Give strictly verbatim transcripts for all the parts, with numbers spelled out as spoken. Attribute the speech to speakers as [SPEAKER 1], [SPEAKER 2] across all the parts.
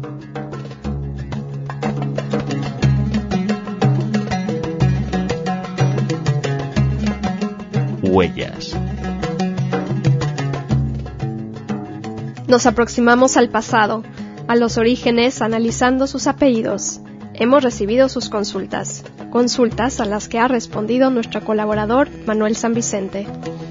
[SPEAKER 1] Huellas.
[SPEAKER 2] Nos aproximamos al pasado, a los orígenes, analizando sus apellidos. Hemos recibido sus consultas, consultas a las que ha respondido nuestro colaborador Manuel San Vicente.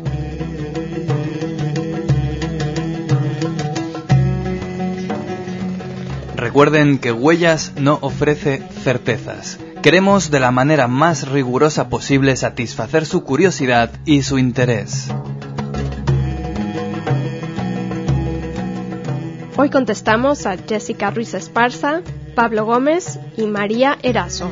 [SPEAKER 3] Recuerden que Huellas no ofrece certezas. Queremos de la manera más rigurosa posible satisfacer su curiosidad y su interés.
[SPEAKER 2] Hoy contestamos a Jessica Ruiz Esparza, Pablo Gómez y María Erazo.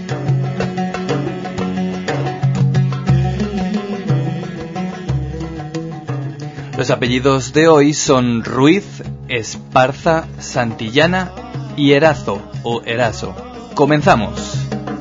[SPEAKER 3] Los apellidos de hoy son Ruiz, Esparza, Santillana y Erazo o Eraso. Comenzamos.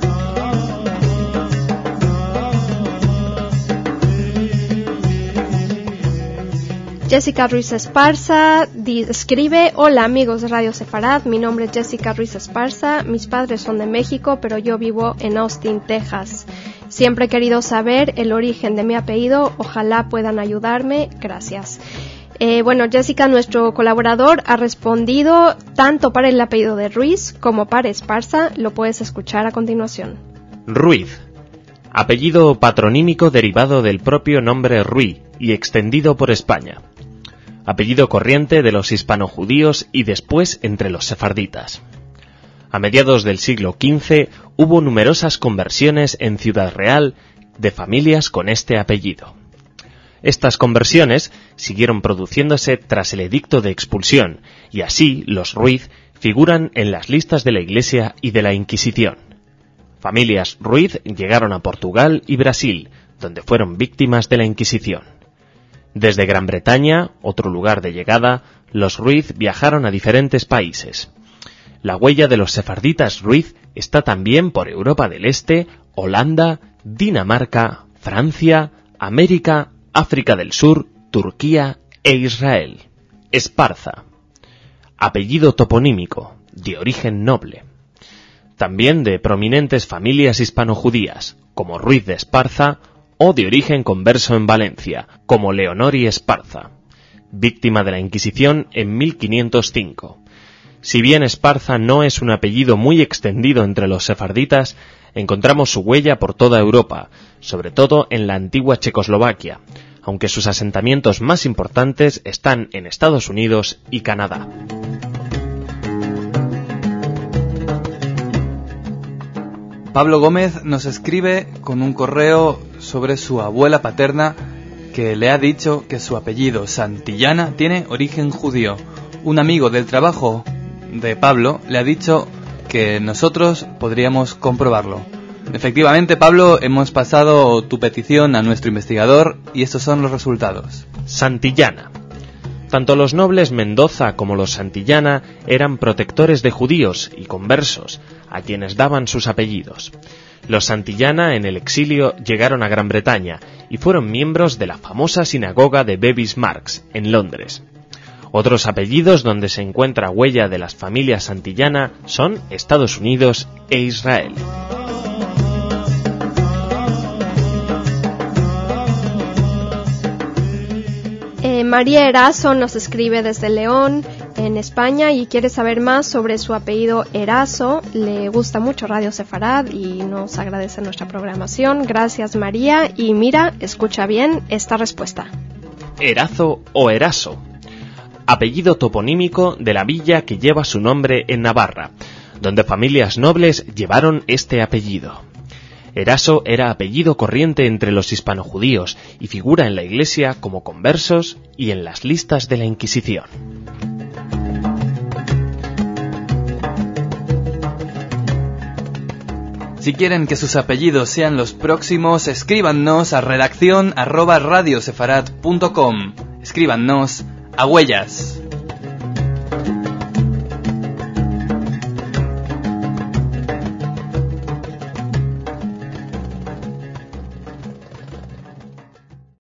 [SPEAKER 2] Jessica Ruiz Esparza escribe: hola amigos de Radio Sefarad, mi nombre es Jessica Ruiz Esparza, mis padres son de México, pero yo vivo en Austin, Texas. Siempre he querido saber el origen de mi apellido, ojalá puedan ayudarme, gracias. Eh, bueno, Jessica, nuestro colaborador, ha respondido tanto para el apellido de Ruiz como para Esparza, lo puedes escuchar a continuación.
[SPEAKER 1] Ruiz, apellido patronímico derivado del propio nombre Ruy y extendido por España. Apellido corriente de los hispanojudíos y después entre los sefarditas. A mediados del siglo quince hubo numerosas conversiones en Ciudad Real de familias con este apellido. Estas conversiones siguieron produciéndose tras el edicto de expulsión, y así los Ruiz figuran en las listas de la Iglesia y de la Inquisición. Familias Ruiz llegaron a Portugal y Brasil, donde fueron víctimas de la Inquisición. Desde Gran Bretaña, otro lugar de llegada, los Ruiz viajaron a diferentes países. La huella de los sefarditas Ruiz está también por Europa del Este, Holanda, Dinamarca, Francia, América, África del Sur, Turquía e Israel. Esparza, apellido toponímico, de origen noble. También de prominentes familias hispanojudías, como Ruiz de Esparza, o de origen converso en Valencia, como Leonori Esparza, víctima de la Inquisición en mil quinientos cinco. Si bien Esparza no es un apellido muy extendido entre los sefarditas, encontramos su huella por toda Europa, sobre todo en la antigua Checoslovaquia, aunque sus asentamientos más importantes están en Estados Unidos y Canadá.
[SPEAKER 3] Pablo Gómez nos escribe con un correo sobre su abuela paterna que le ha dicho que su apellido Santillana tiene origen judío. Un amigo del trabajo de Pablo le ha dicho que nosotros podríamos comprobarlo. Efectivamente, Pablo, hemos pasado tu petición a nuestro investigador y estos son los resultados.
[SPEAKER 1] Santillana. Tanto los nobles Mendoza como los Santillana eran protectores de judíos y conversos, a quienes daban sus apellidos. Los Santillana en el exilio llegaron a Gran Bretaña y fueron miembros de la famosa sinagoga de Bevis Marks, en Londres. Otros apellidos donde se encuentra huella de las familias Santillana son Estados Unidos e Israel.
[SPEAKER 2] Eh, María Erazo nos escribe desde León, en España, y quiere saber más sobre su apellido Erazo. Le gusta mucho Radio Sefarad y nos agradece nuestra programación. Gracias, María. Y mira, escucha bien esta respuesta.
[SPEAKER 1] Erazo o Eraso. Apellido toponímico de la villa que lleva su nombre en Navarra, donde familias nobles llevaron este apellido. Eraso era apellido corriente entre los hispanojudíos y figura en la Iglesia como conversos y en las listas de la Inquisición.
[SPEAKER 3] Si quieren que sus apellidos sean los próximos, escríbanos a redacción arroba radiosefarad punto com. Escríbanos a Huellas.